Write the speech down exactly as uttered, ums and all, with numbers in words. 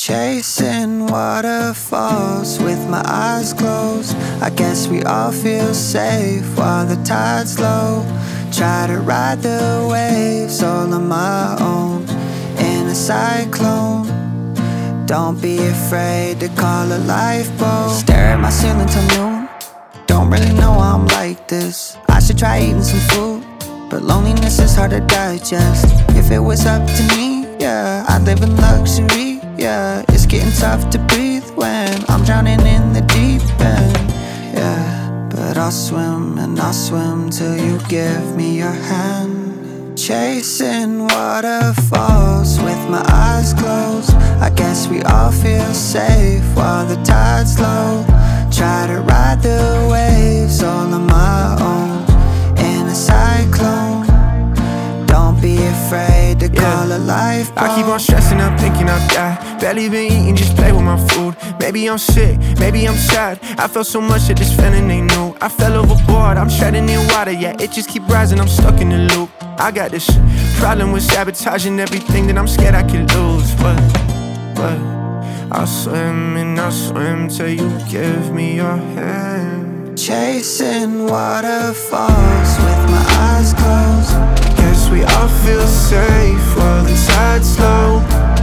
Chasing waterfalls with my eyes closed. I guess we all feel safe while the tide's low. Try to ride the waves all on my own in a cyclone. Don't be afraid to call a lifeboat. Stare at my ceiling till noon. Don't really know why I'm like this. I should try eating some food, but loneliness is hard to digest. If it was up to me, yeah, I'd live in luxury, yeah. It's getting tough to breathe when I'm drowning in the deep end, yeah. But I'll swim and I'll swim till you give me your hand. Chasing waterfalls with my eyes closed. I guess we all feel safe while the tide's low. Try to ride the waves all on my own in a cyclone. Don't be afraid to call yeah. a lifeboat. I keep on stressing, I'm thinking I'll die. Barely been eating, just play with my food. Maybe I'm sick, maybe I'm sad. I felt so much that this feeling ain't new. I fell overboard, I'm treading in water. Yeah, it just keep rising, I'm stuck in the loop. I got this problem with sabotaging everything that I'm scared I could lose. But, but I'll swim and I'll swim till you give me your hand. Chasing waterfalls with my eyes closed. Guess we all feel safe while the tide's low.